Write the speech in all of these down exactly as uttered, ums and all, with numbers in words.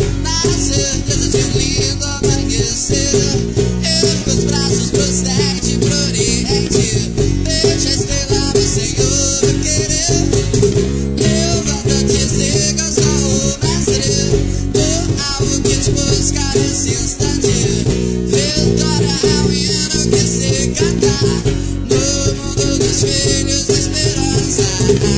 na certeza de um lindo amanhecer. Erga os braços pro ocidente, pro oriente, deixa a estrela do Senhor eu querer. Levanta-te, siga só o mestre, do alvo que te busca nesse instante. Vitória é um hino que se canta no mundo dos filhos da esperança.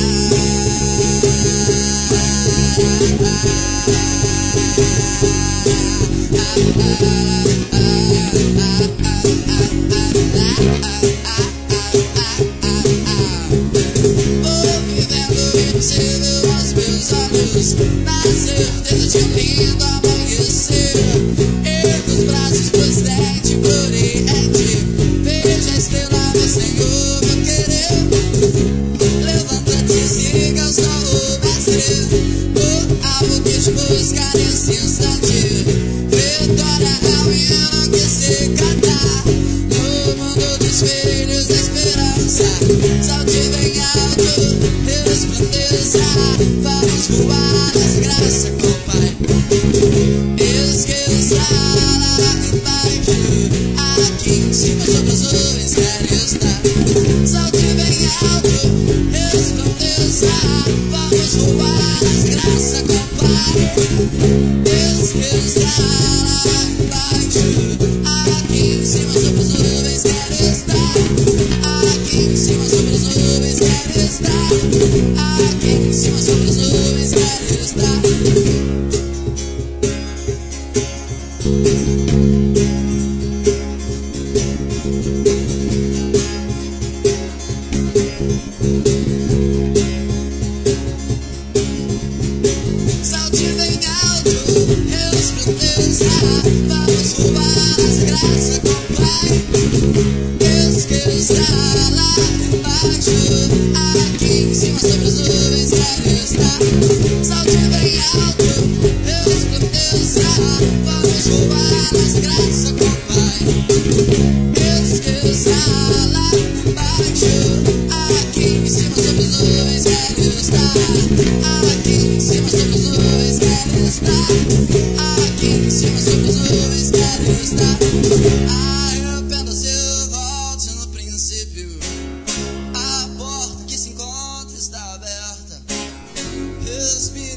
Vou vivendo o impossível aos meus olhos, na certeza de um lindo amanhecer. Erga os braços pro ocidente, pro oriente, veja a estrela do Senhor meu querer. Levanta-te, siga só o mestre, o alvo que te busca nesse instante. Vitória é um hino que se canta no mundo dos filhos da esperança. Salte bem alto, resplandeça, vamos voar nas graças com o Pai. Esqueça lá embaixo, aqui em cima sobre as nuvens quero estar. Salte bem alto, resplandeça, vamos voar nas graças com o Pai. Esqueça lá embaixo, aqui em cima sobre as nuvens quero estar. Aqui em cima sobre as nuvens quero estar. Aqui em cima sobre as nuvens quero estar. Salte bem alto, resplandeça, vamos voar nas graças com o Pai. Esqueça lá embaixo, aqui em cima sobre as nuvens quero estar. Salte bem alto, resplandeça, vamos voar nas graças com o Pai. Esqueça lá embaixo, aqui em cima sobre as nuvens quero estar. Aqui em cima sobre as nuvens quero estar. Aqui em cima sobre as nuvens quero estar. Arrependa-se e volte no princípio. A porta que se encontra está aberta. Respire